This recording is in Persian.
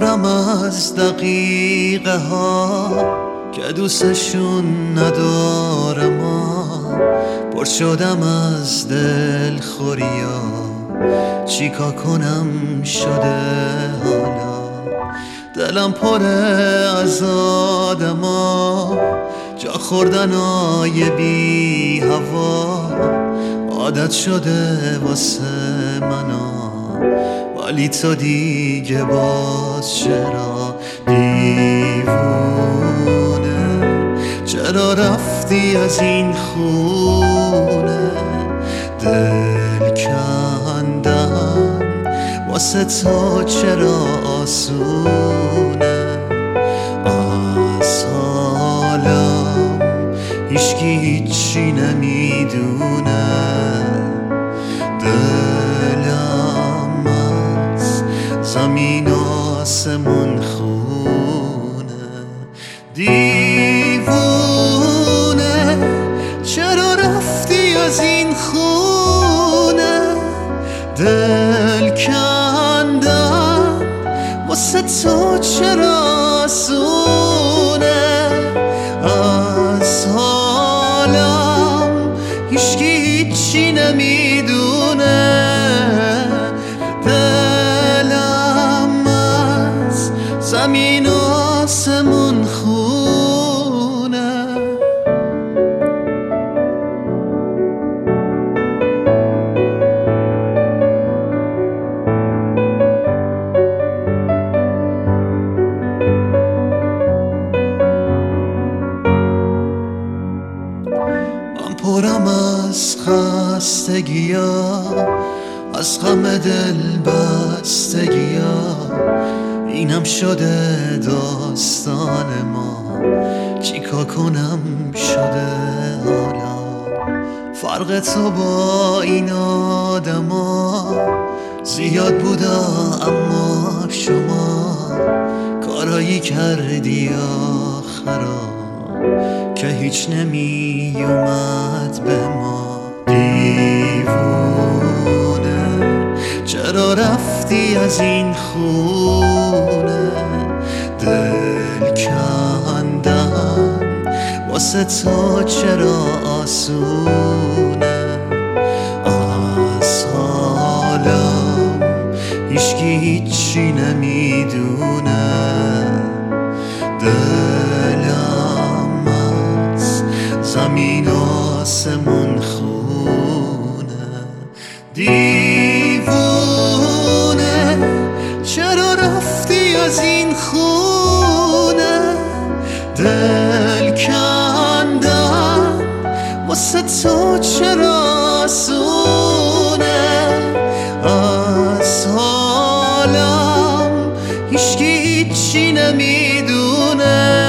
پرم از دقیقه ها که دوستشون ندارم، پر شدم از دل خوریا، چیکار کنم شده حالا. دلم پره از آدما، جا خوردنای بی هوا عادت شده واسه منا، ولی تو دیگه باز چرا دیوونه؟ چرا رفتی از این خونه؟ دل کندن واسه تو چرا آسونه؟ از حالم هیچکی هیچی نمیدونه، دلم از زمین و آسمون خونه. دیوونه چرا رفتی از این خونه؟ دل کندن واسه تو چرا آسونه؟ از حالم هیچکی هیچی نمیدونه، دلم از زمین و آسمون خونه. من پرم از خستگیا، از غم دل بستگیا، اینم شده داستان ما، چیکار کنم شده حالا. فرق تو با این آدما زیاد بودا، اما شما کارایی کردی آخرا که هیچ نمی اومد به ما. دیوونه چرا رفتی از این خونه؟ دل کندن واسه تو چرا آسونه؟ از حالم هیچکی هیچی نمیدونه، دلم از زمین و آسمون خونه. دیوونه چرا رفتی از این خونه؟ دل کندن واسه تو چرا آسونه؟ از حالم هیچکی هیچی نمیدونه،